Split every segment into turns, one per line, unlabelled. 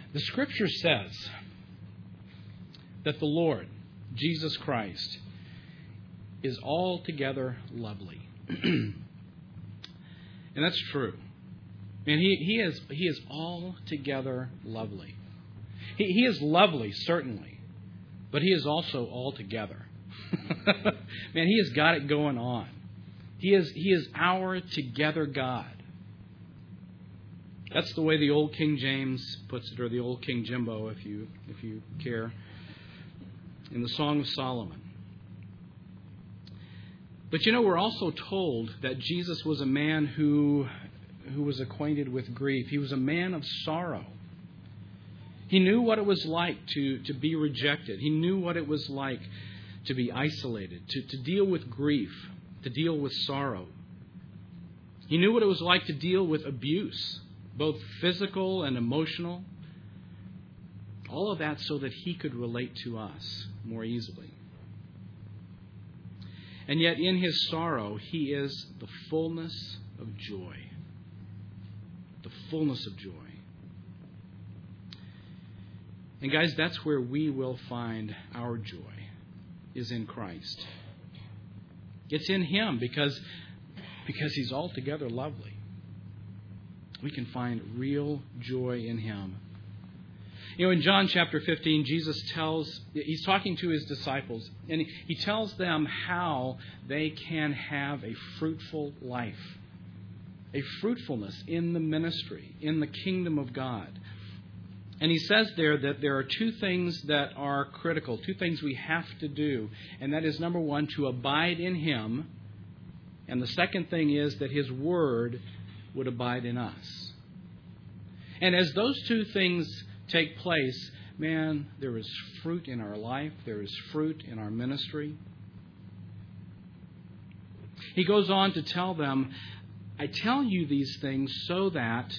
The Scripture says that the Lord, Jesus Christ, is altogether lovely. And that's true. And he is altogether lovely. He is lovely, certainly, but He is also altogether. Man, He has got it going on. He is our together God. That's the way the old King James puts it, or the old King Jimbo, if you care, in the Song of Solomon. But we're also told that Jesus was a man who was acquainted with grief. He was a man of sorrow. He knew what it was like to be rejected. He knew what it was like to be isolated, to deal with grief, to deal with sorrow. He knew what it was like to deal with abuse, both physical and emotional. All of that so that He could relate to us more easily. And yet in His sorrow, He is the fullness of joy. The fullness of joy. And guys, that's where we will find our joy, is in Christ. It's in Him because He's altogether lovely. We can find real joy in Him. In John chapter 15, He's talking to His disciples, and He tells them how they can have a fruitful life, a fruitfulness in the ministry, in the kingdom of God. And He says there that there are two things that are critical, two things we have to do, and that is, number one, to abide in Him, and the second thing is that His Word would abide in us. And as those two things take place, man, there is fruit in our life. There is fruit in our ministry. He goes on to tell them, I tell you these things so that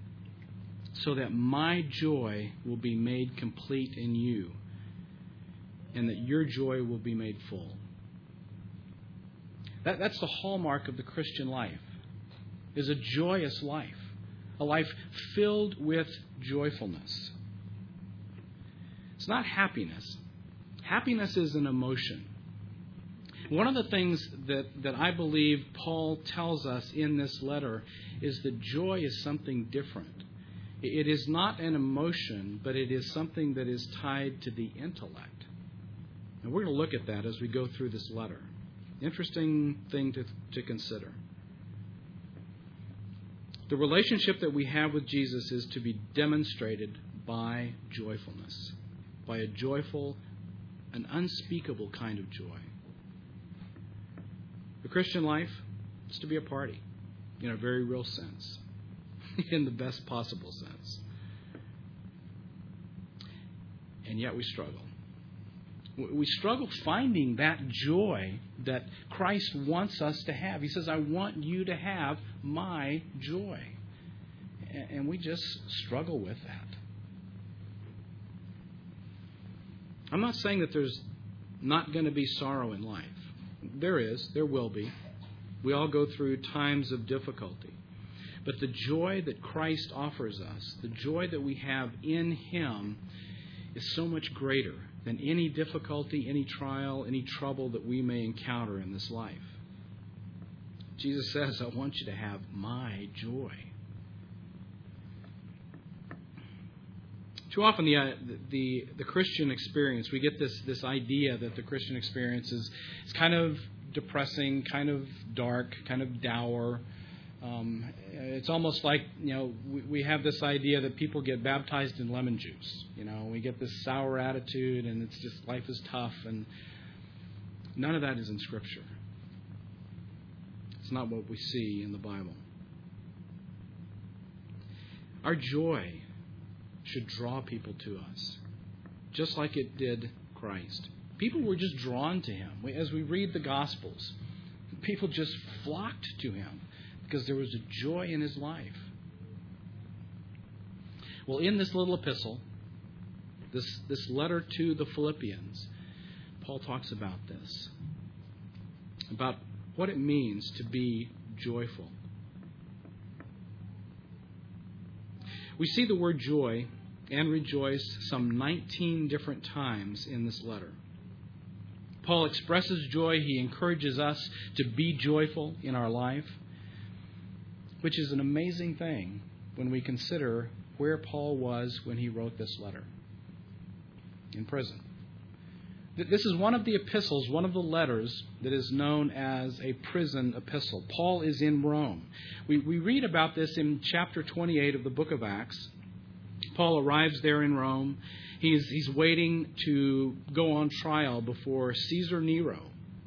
my joy will be made complete in you, and that your joy will be made full. That's the hallmark of the Christian life, is a joyous life, a life filled with joyfulness. It's not happiness. Happiness is an emotion. One of the things that I believe Paul tells us in this letter is that joy is something different. It is not an emotion, but it is something that is tied to the intellect. And we're going to look at that as we go through this letter. Interesting thing to consider. The relationship that we have with Jesus is to be demonstrated by joyfulness, by a joyful, an unspeakable kind of joy. The Christian life is to be a party, in a very real sense, in the best possible sense. And yet we struggle. We struggle finding that joy that Christ wants us to have. He says, I want you to have my joy. And we just struggle with that. I'm not saying that there's not going to be sorrow in life. There is. There will be. We all go through times of difficulty. But the joy that Christ offers us, the joy that we have in Him, is so much greater than any difficulty, any trial, any trouble that we may encounter in this life. Jesus says, I want you to have my joy. Too often the Christian experience, we get this idea that the Christian experience is kind of depressing, kind of dark, kind of dour. It's almost like, we have this idea that people get baptized in lemon juice. We get this sour attitude, and it's just life is tough, and none of that is in Scripture. It's not what we see in the Bible. Our joy should draw people to us, just like it did Christ. People were just drawn to Him. As we read the Gospels, people just flocked to Him because there was a joy in His life. Well, in this little epistle, this letter to the Philippians, Paul talks about this, about what it means to be joyful. We see the word joy and rejoiced some 19 different times in this letter. Paul expresses joy. He encourages us to be joyful in our life, which is an amazing thing when we consider where Paul was when he wrote this letter. In prison. This is one of the epistles, one of the letters that is known as a prison epistle. Paul is in Rome. We read about this in chapter 28 of the book of Acts. Paul arrives there in Rome. He's waiting to go on trial before Caesar Nero.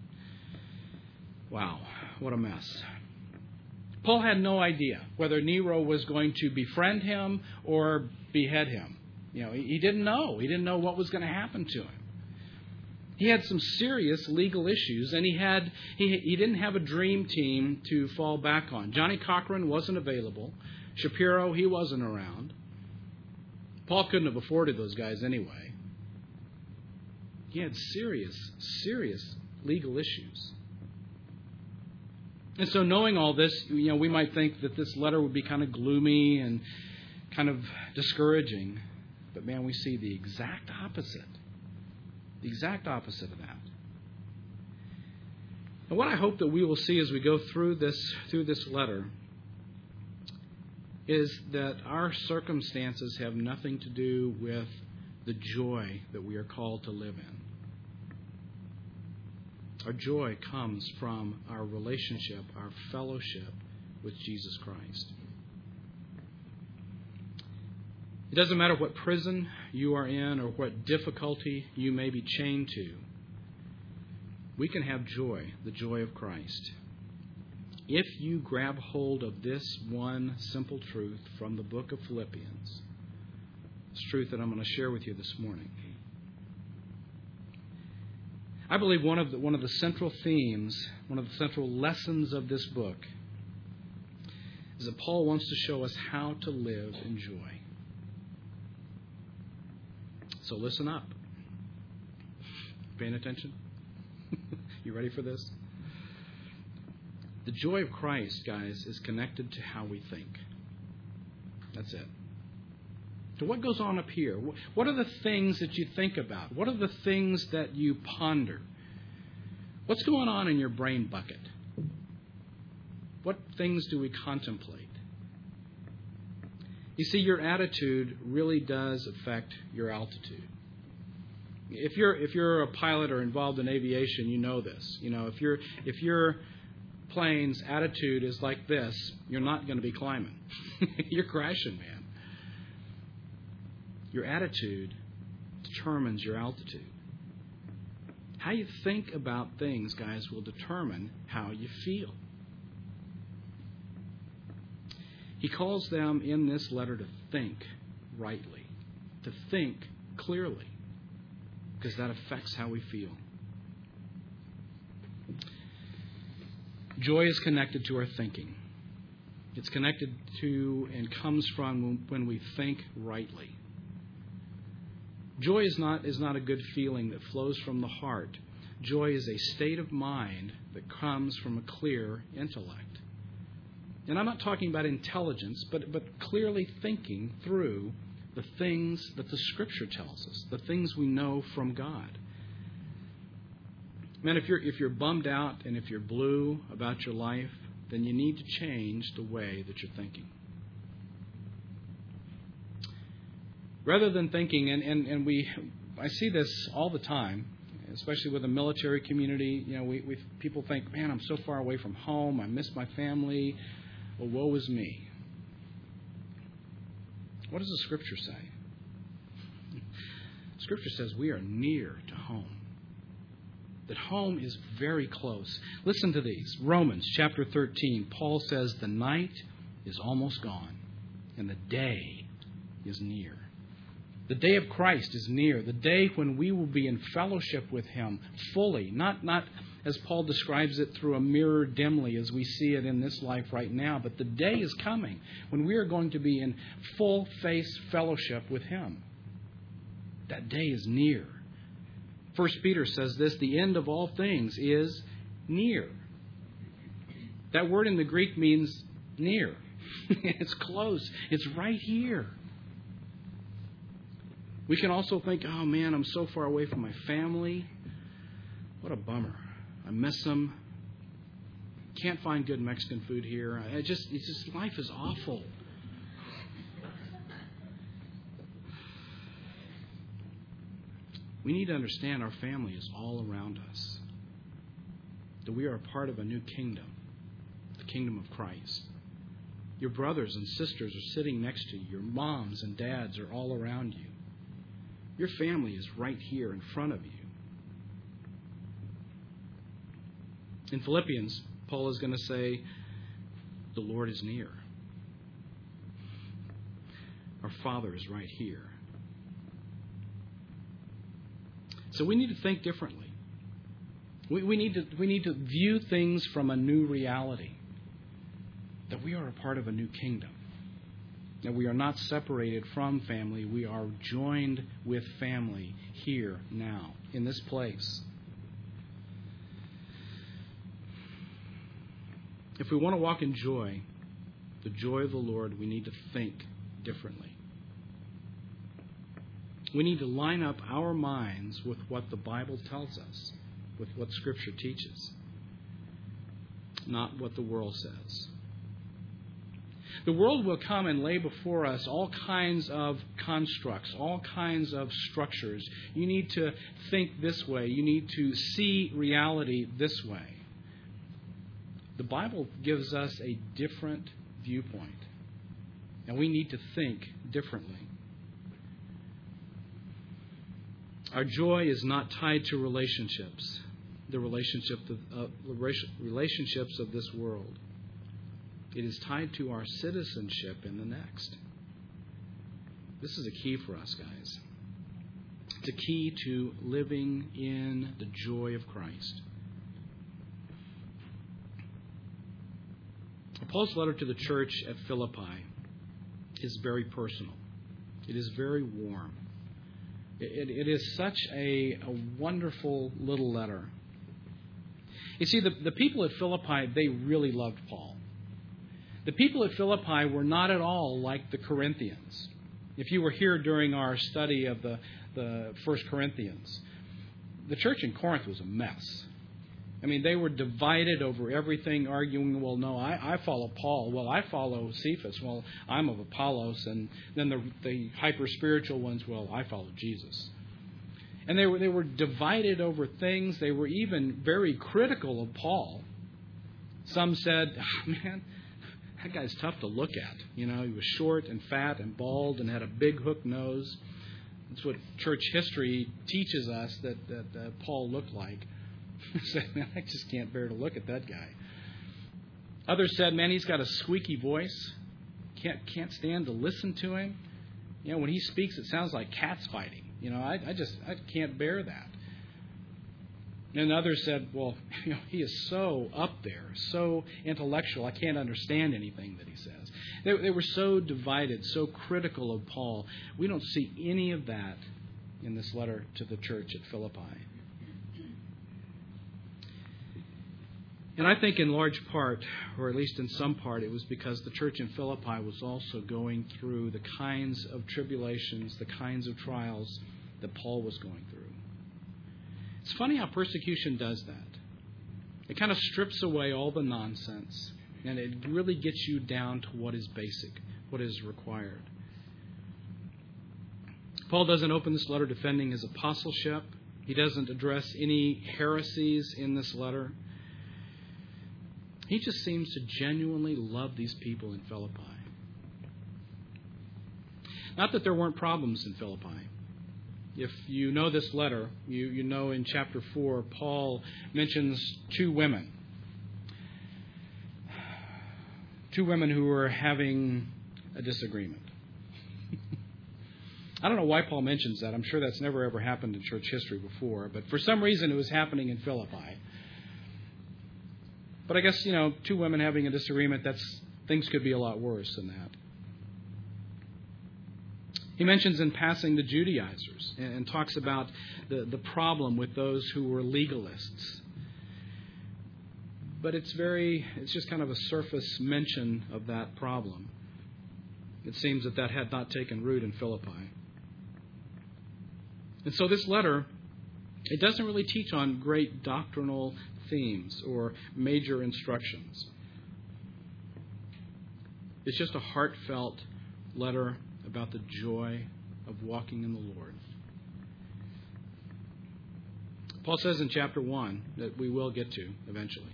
Wow, what a mess. Paul had no idea whether Nero was going to befriend him or behead him. He didn't know. He didn't know what was going to happen to him. He had some serious legal issues, and he didn't have a dream team to fall back on. Johnny Cochran wasn't available. Shapiro, he wasn't around. Paul couldn't have afforded those guys anyway. He had serious legal issues. And so knowing all this, we might think that this letter would be kind of gloomy and kind of discouraging. But man, we see the exact opposite. The exact opposite of that. And what I hope that we will see as we go through this letter is that our circumstances have nothing to do with the joy that we are called to live in. Our joy comes from our relationship, our fellowship with Jesus Christ. It doesn't matter what prison you are in or what difficulty you may be chained to. We can have joy, the joy of Christ, if you grab hold of this one simple truth from the book of Philippians. It's truth that I'm going to share with you this morning. I believe one of the central themes, one of the central lessons of this book is that Paul wants to show us how to live in joy. So listen up. Paying attention? You ready for this? The joy of Christ, guys, is connected to how we think. That's it. So what goes on up here? What are the things that you think about? What are the things that you ponder? What's going on in your brain bucket? What things do we contemplate? You see, your attitude really does affect your altitude. If you're a pilot or involved in aviation, you know this. If your plane's attitude is like this, you're not going to be climbing. You're crashing, man. Your attitude determines your altitude. How you think about things, guys, will determine how you feel. He calls them in this letter to think rightly, to think clearly, because that affects how we feel. Joy is connected to our thinking. It's connected to and comes from when we think rightly. Joy is not a good feeling that flows from the heart. Joy is a state of mind that comes from a clear intellect. And I'm not talking about intelligence, but clearly thinking through the things that the Scripture tells us, the things we know from God. Man, if you're bummed out and if you're blue about your life, then you need to change the way that you're thinking. Rather than thinking, and I see this all the time, especially with the military community. People think, man, I'm so far away from home. I miss my family. Well, woe is me. What does the Scripture say? Scripture says we are near to home. That home is very close. Listen to these. Romans chapter 13. Paul says the night is almost gone and the day is near. The day of Christ is near. The day when we will be in fellowship with Him fully. Not as Paul describes it through a mirror dimly as we see it in this life right now. But the day is coming when we are going to be in full-face fellowship with Him. That day is near. 1 Peter says this, the end of all things is near. That word in the Greek means near. It's close. It's right here. We can also think, oh man, I'm so far away from my family. What a bummer. I miss them. Can't find good Mexican food here. It's just life is awful. We need to understand our family is all around us. That we are a part of a new kingdom, the kingdom of Christ. Your brothers and sisters are sitting next to you. Your moms and dads are all around you. Your family is right here in front of you. In Philippians, Paul is going to say, the Lord is near. Our Father is right here. So we need to think differently. We need to view things from a new reality. That we are a part of a new kingdom. That we are not separated from family. We are joined with family here, now, in this place. If we want to walk in joy, the joy of the Lord, we need to think differently. We need to line up our minds with what the Bible tells us, with what Scripture teaches, not what the world says. The world will come and lay before us all kinds of constructs, all kinds of structures. You need to think this way. You need to see reality this way. The Bible gives us a different viewpoint, and we need to think differently. Our joy is not tied to relationships, the relationships of this world. It is tied to our citizenship in the next. This is a key for us, guys. It's a key to living in the joy of Christ. Paul's letter to the church at Philippi is very personal. It is very warm. It is such a wonderful little letter. You see, the people at Philippi, they really loved Paul. The people at Philippi were not at all like the Corinthians. If you were here during our study of the 1 Corinthians, the church in Corinth was a mess. I mean, they were divided over everything, arguing, well, no, I follow Paul. Well, I follow Cephas. Well, I'm of Apollos. And then the hyper-spiritual ones, well, I follow Jesus. And they were divided over things. They were even very critical of Paul. Some said, oh, man, that guy's tough to look at. You know, he was short and fat and bald and had a big hook nose. That's what church history teaches us that Paul looked like. Said, man, I just can't bear to look at that guy. Others said, man, he's got a squeaky voice. Can't stand to listen to him. You know, when he speaks, it sounds like cats fighting. You know, I can't bear that. And others said, well, you know, he is so up there, so intellectual, I can't understand anything that he says. They were so divided, so critical of Paul. We don't see any of that in this letter to the church at Philippi. And I think in large part, or at least in some part, it was because the church in Philippi was also going through the kinds of tribulations, the kinds of trials that Paul was going through. It's funny how persecution does that. It kind of strips away all the nonsense, and it really gets you down to what is basic, what is required. Paul doesn't open this letter defending his apostleship. He doesn't address any heresies in this letter. He just seems to genuinely love these people in Philippi. Not that there weren't problems in Philippi. If you know this letter, you know in chapter 4, Paul mentions two women. Two women who were having a disagreement. I don't know why Paul mentions that. I'm sure that's never ever happened in church history before. But for some reason it was happening in Philippi. But I guess, you know, two women having a disagreement, things could be a lot worse than that. He mentions in passing the Judaizers and talks about the problem with those who were legalists. But it's just kind of a surface mention of that problem. It seems that had not taken root in Philippi. And so this letter, it doesn't really teach on great doctrinal themes or major instructions. It's just a heartfelt letter about the joy of walking in the Lord. Paul says in chapter 1 that we will get to eventually.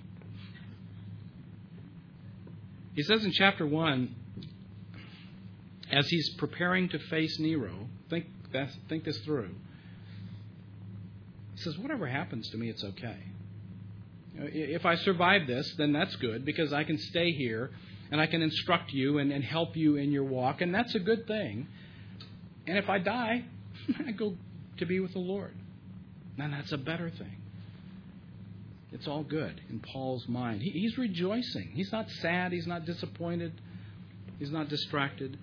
He says in chapter 1, as he's preparing to face Nero, think this through. He says, whatever happens to me, it's okay. If I survive this, then that's good, because I can stay here and I can instruct you and help you in your walk, and that's a good thing. And if I die, I go to be with the Lord. And that's a better thing. It's all good in Paul's mind. He's rejoicing. He's not sad. He's not disappointed. He's not distracted.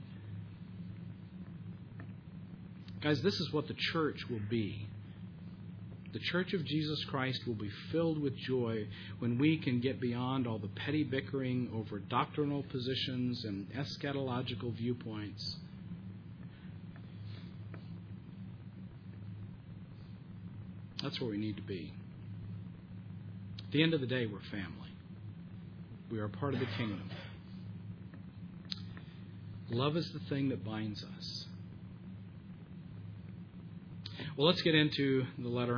Guys, this is what the church will be. The church of Jesus Christ will be filled with joy when we can get beyond all the petty bickering over doctrinal positions and eschatological viewpoints. That's where we need to be. At the end of the day, we're family. We are part of the kingdom. Love is the thing that binds us. Well, let's get into the letter.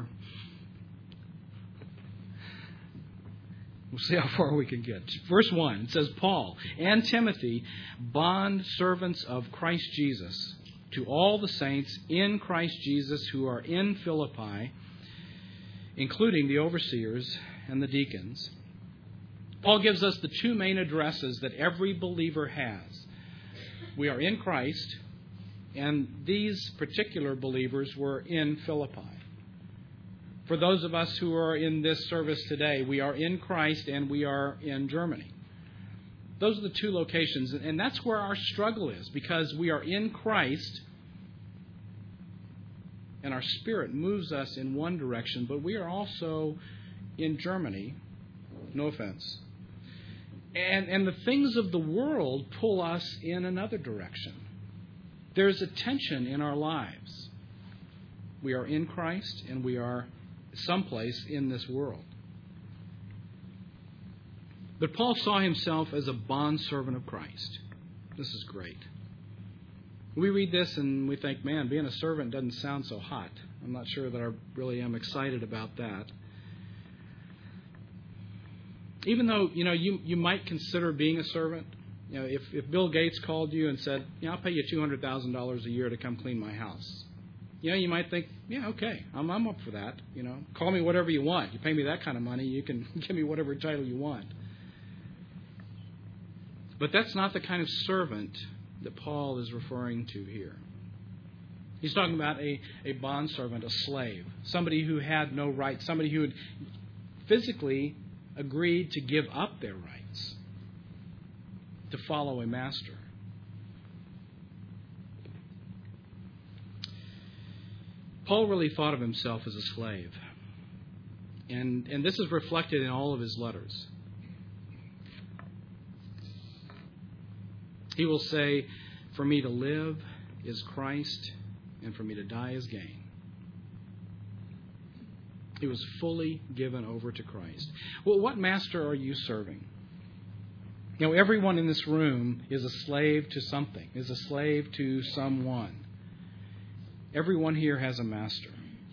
We'll see how far we can get. Verse 1, it says, Paul and Timothy, bond servants of Christ Jesus, to all the saints in Christ Jesus who are in Philippi, including the overseers and the deacons. Paul gives us the two main addresses that every believer has. We are in Christ, and these particular believers were in Philippi. For those of us who are in this service today, we are in Christ and we are in Germany. Those are the two locations, and that's where our struggle is, because we are in Christ and our spirit moves us in one direction, but we are also in Germany. No offense. And the things of the world pull us in another direction. There's a tension in our lives. We are in Christ and we are someplace in this world. But Paul saw himself as a bondservant of Christ. This is great. We read this and we think, man, being a servant doesn't sound so hot. I'm not sure that I really am excited about that. Even though, you might consider being a servant. If Bill Gates called you and said, I'll pay you $200,000 a year to come clean my house. You might think, yeah, okay, I'm up for that. Call me whatever you want. You pay me that kind of money, you can give me whatever title you want. But that's not the kind of servant that Paul is referring to here. He's talking about a bondservant, a slave, somebody who had no rights, somebody who had physically agreed to give up their rights to follow a master. Paul really thought of himself as a slave. And this is reflected in all of his letters. He will say, for me to live is Christ, and for me to die is gain. He was fully given over to Christ. Well, what master are you serving? Everyone in this room is a slave to something, is a slave to someone. Everyone here has a master.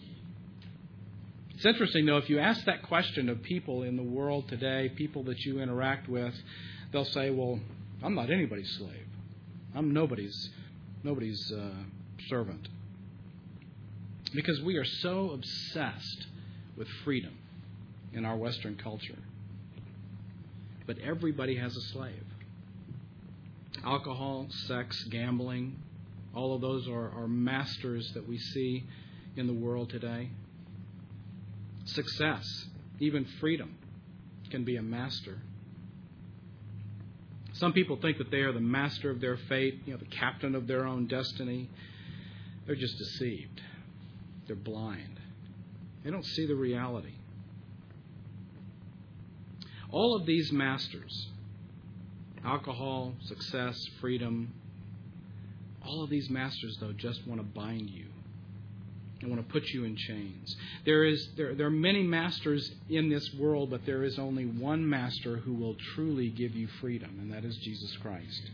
It's interesting, though, if you ask that question of people in the world today, people that you interact with, they'll say, well, I'm not anybody's slave. I'm nobody's servant. Because we are so obsessed with freedom in our Western culture. But everybody has a slave. Alcohol, sex, gambling, all of those are masters that we see in the world today. Success, even freedom, can be a master. Some people think that they are the master of their fate, the captain of their own destiny. They're just deceived. They're blind. They don't see the reality. All of these masters, alcohol, success, freedom, all of these masters, though, just want to bind you. I want to put you in chains. There are many masters in this world, but there is only one master who will truly give you freedom, and that is Jesus Christ.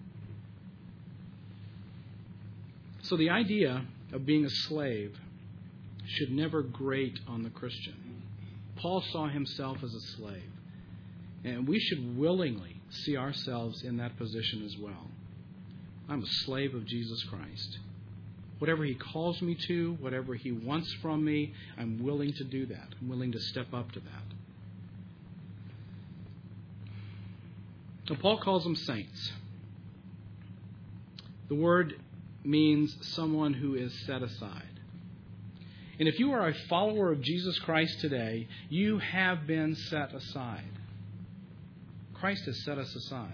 So the idea of being a slave should never grate on the Christian. Paul saw himself as a slave, and we should willingly see ourselves in that position as well. I'm a slave of Jesus Christ. Whatever He calls me to, whatever He wants from me, I'm willing to do that. I'm willing to step up to that. So Paul calls them saints. The word means someone who is set aside. And if you are a follower of Jesus Christ today, you have been set aside. Christ has set us aside.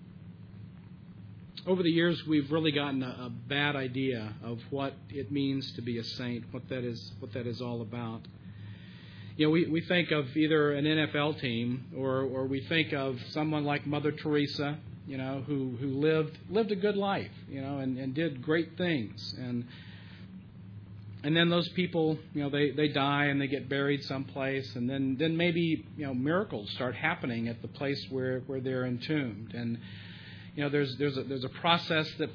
Over the years, we've really gotten a bad idea of what it means to be a saint, what that is all about. You know, we think of either an NFL team or we think of someone like Mother Teresa, you know, who lived a good life, you know, and did great things. And then those people, you know, they die and they get buried someplace, and then maybe, you know, miracles start happening at the place where they're entombed. And you know, there's a process that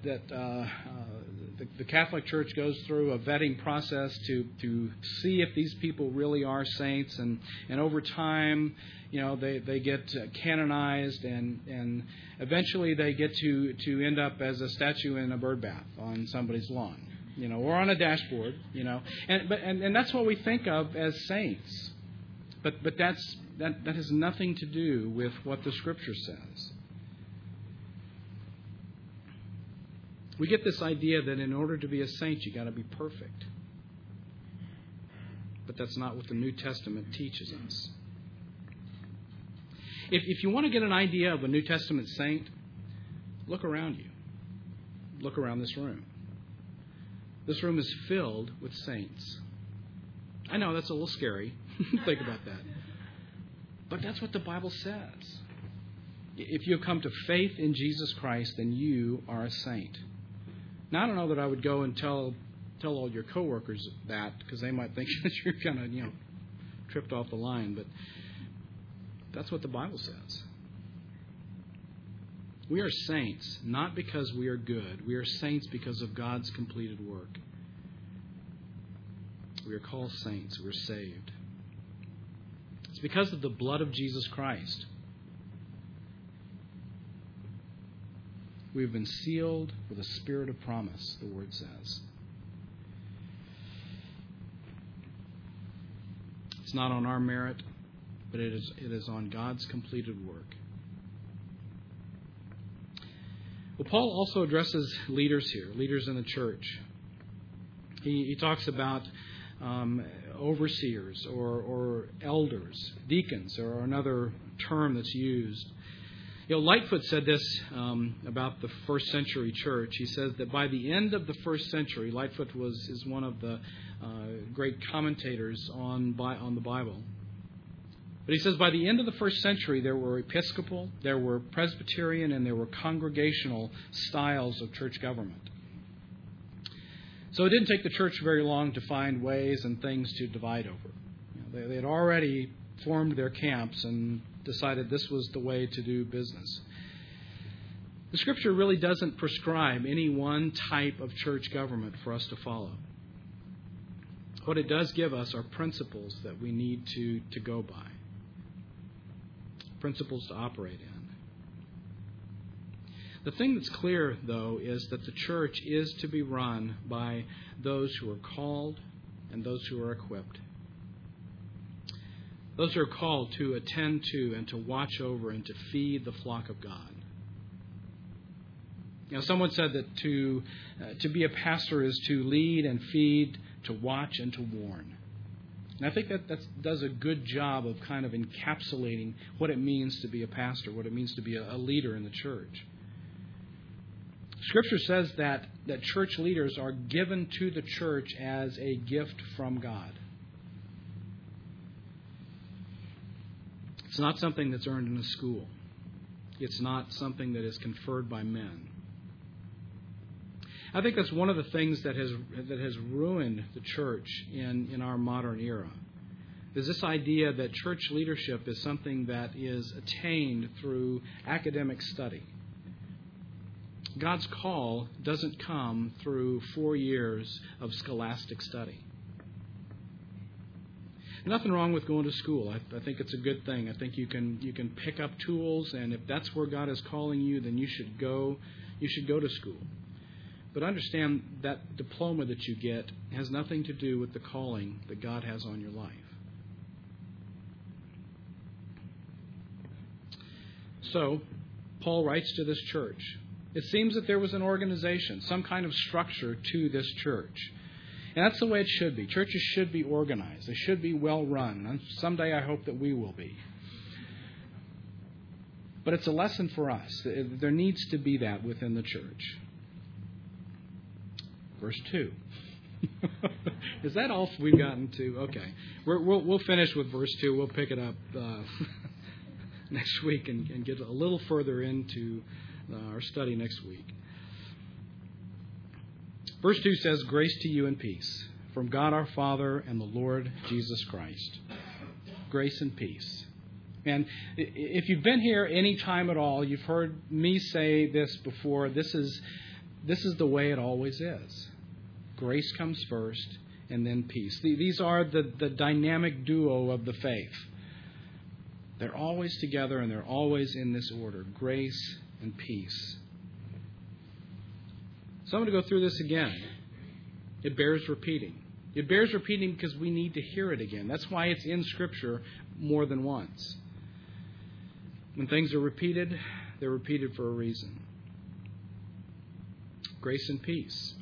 the Catholic Church goes through, a vetting process to see if these people really are saints, and over time, you know, they get canonized, and eventually they get to end up as a statue in a bird bath on somebody's lawn, you know, or on a dashboard, you know, and that's what we think of as saints, but that has nothing to do with what the Scripture says. We get this idea that in order to be a saint, you got to be perfect. But that's not what the New Testament teaches us. If you want to get an idea of a New Testament saint, look around you. Look around this room. This room is filled with saints. I know that's a little scary. Think about that. But that's what the Bible says. If you come to faith in Jesus Christ, then you are a saint. Now, I don't know that I would go and tell all your coworkers that, because they might think that you're kind of, you know, tripped off the line. But that's what the Bible says. We are saints not because we are good. We are saints because of God's completed work. We are called saints. We're saved. It's because of the blood of Jesus Christ. We've been sealed with a spirit of promise, the Word says. It's not on our merit, but it is on God's completed work. Well, Paul also addresses leaders here, leaders in the church. He talks about overseers or elders, deacons, or another term that's used. You know, Lightfoot said this about the first century church. He says that by the end of the first century, Lightfoot is one of the great commentators on the Bible. But he says by the end of the first century, there were Episcopal, there were Presbyterian, and there were congregational styles of church government. So it didn't take the church very long to find ways and things to divide over. You know, they had already formed their camps and decided this was the way to do business. The Scripture really doesn't prescribe any one type of church government for us to follow. What it does give us are principles that we need to go by. Principles to operate in. The thing that's clear, though, is that the church is to be run by those who are called and those who are equipped. Those who are called to attend to and to watch over and to feed the flock of God. You know, someone said that to be a pastor is to lead and feed, to watch and to warn. And I think that does a good job of kind of encapsulating what it means to be a pastor, what it means to be a leader in the church. Scripture says that church leaders are given to the church as a gift from God. It's not something that's earned in a school. It's not something that is conferred by men. I think that's one of the things that has ruined the church in our modern era. Is this idea that church leadership is something that is attained through academic study. God's call doesn't come through 4 years of scholastic study. Nothing wrong with going to school. I think it's a good thing. I think you can pick up tools, and if that's where God is calling you, then you should go to school. But understand that diploma that you get has nothing to do with the calling that God has on your life. So, Paul writes to this church. It seems that there was an organization, some kind of structure to this church. And that's the way it should be. Churches should be organized. They should be well run. And someday I hope that we will be. But it's a lesson for us. There needs to be that within the church. Verse 2. Is that all we've gotten to? Okay. We'll finish with verse 2. We'll pick it up next week and get a little further into our study next week. Verse 2 says, "Grace to you and peace from God our Father and the Lord Jesus Christ." Grace and peace. And if you've been here any time at all, you've heard me say this before. This is the way it always is. Grace comes first and then peace. These are the dynamic duo of the faith. They're always together and they're always in this order. Grace and peace. So I'm going to go through this again. It bears repeating. It bears repeating because we need to hear it again. That's why it's in Scripture more than once. When things are repeated, they're repeated for a reason. Grace and peace.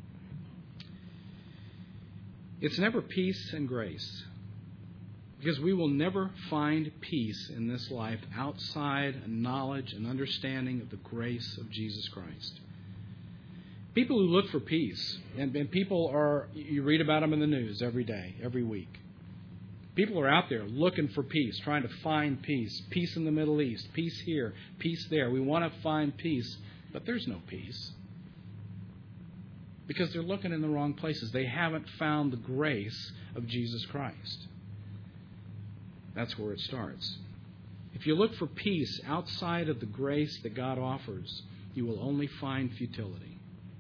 It's never peace and grace. Because we will never find peace in this life outside knowledge and understanding of the grace of Jesus Christ. People who look for peace, and people are, you read about them in the news every day, every week. People are out there looking for peace, trying to find peace. Peace in the Middle East, peace here, peace there. We want to find peace, but there's no peace. Because they're looking in the wrong places. They haven't found the grace of Jesus Christ. That's where it starts. If you look for peace outside of the grace that God offers, you will only find futility.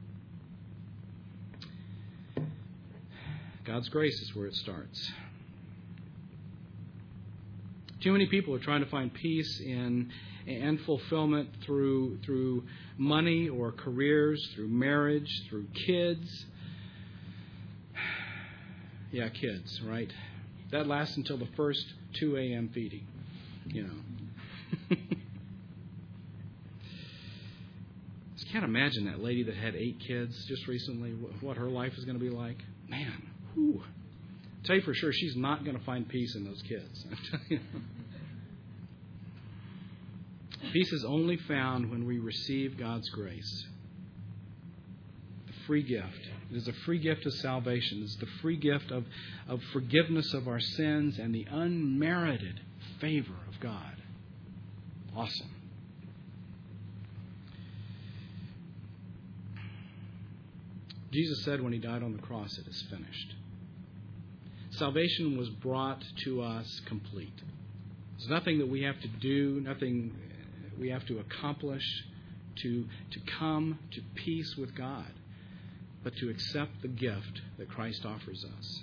God's grace is where it starts. Too many people are trying to find peace and fulfillment through money or careers, through marriage, through kids. Yeah, kids, right? That lasts until the first 2 a.m. feeding, you know. Just can't imagine that lady that had 8 kids just recently, what her life is going to be like. Man, whew. I'll tell you for sure, she's not going to find peace in those kids. Peace is only found when we receive God's grace. The free gift. It is a free gift of salvation. It is the free gift of forgiveness of our sins and the unmerited favor of God. Awesome. Jesus said when He died on the cross, "It is finished." Salvation was brought to us complete. There's nothing that we have to do, nothing we have to accomplish to come to peace with God, but to accept the gift that Christ offers us.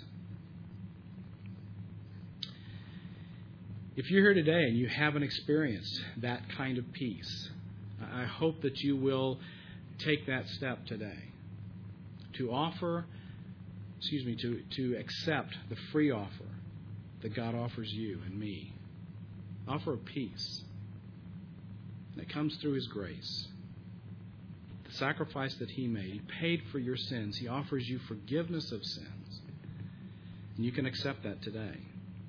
If you're here today and you haven't experienced that kind of peace, I hope that you will take that step today to accept the free offer that God offers you and me. Offer of peace. And it comes through His grace. The sacrifice that He made. He paid for your sins. He offers you forgiveness of sins. And you can accept that today.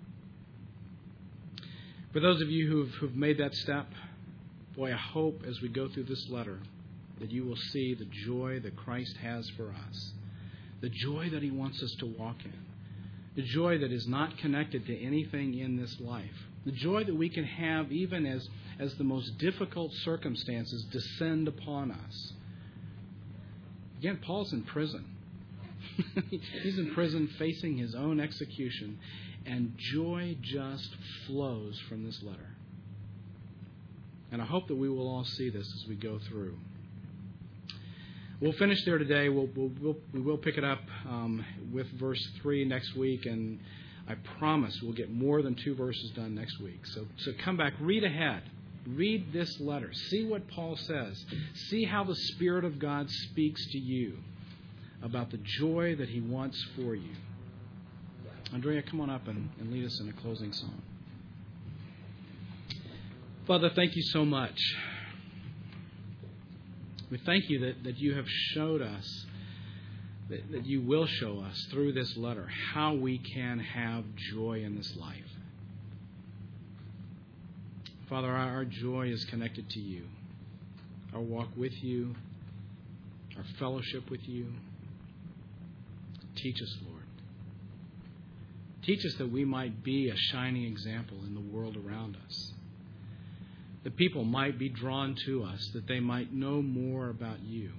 For those of you who've made that step, boy, I hope as we go through this letter that you will see the joy that Christ has for us. The joy that He wants us to walk in. The joy that is not connected to anything in this life. The joy that we can have even as the most difficult circumstances descend upon us. Again, Paul's in prison. He's in prison facing his own execution, and joy just flows from this letter. And I hope that we will all see this as we go through. We'll finish there today. We will pick it up with verse 3 next week, and I promise we'll get more than 2 verses done next week. So come back, read ahead. Read this letter. See what Paul says. See how the Spirit of God speaks to you about the joy that He wants for you. Andrea, come on up and lead us in a closing song. Father, thank you so much. We thank you that you have showed us, that you will show us through this letter how we can have joy in this life. Father, our joy is connected to you. Our walk with you, our fellowship with you. Teach us, Lord. Teach us that we might be a shining example in the world around us. That people might be drawn to us, that they might know more about you.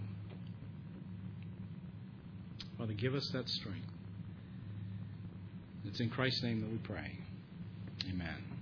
Father, give us that strength. It's in Christ's name that we pray. Amen.